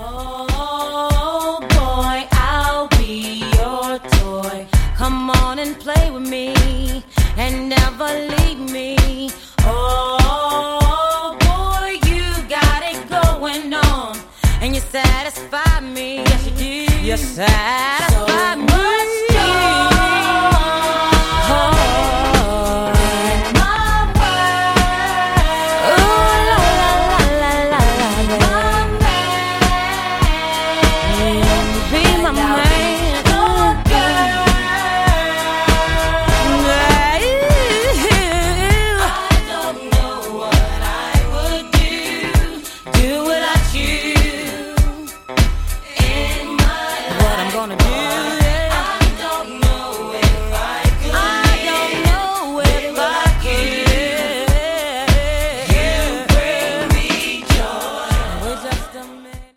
Oh boy, I'll be your toy. Come on and play with me and never leave me. Oh boy, you got it going on, and you satisfy me. Yes, you do. You satisfy me.